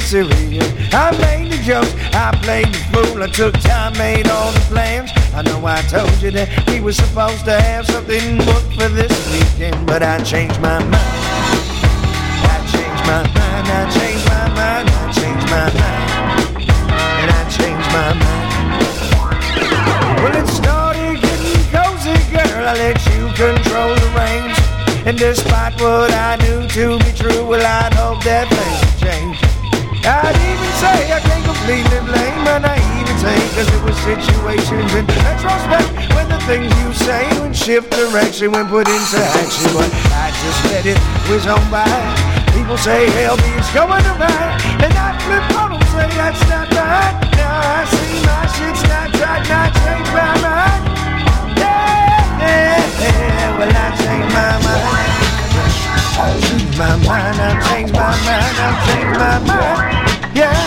serious. I made the jokes, I played the fool, I took time, made all the plans. I know I told you that we were supposed to have something booked for this weekend, but I changed my mind. I changed my mind, I changed my mind, I changed my mind, and I changed my mind. Well, it started getting cozy, girl, I let you control the reins. And despite what I knew to be true, well, I'd hope that things would change. I'd even say I can't completely blame my naivety, cause it was situations in retrospect when the things you say would shift direction when put into action. But I just let it whiz on by. People say, hell, it's going to ride. And I flip on them, say that's not right. Now I see my shit's not right, and I change my mind. Yeah, well, I changed my mind. I changed my mind, I changed my mind, I changed my mind.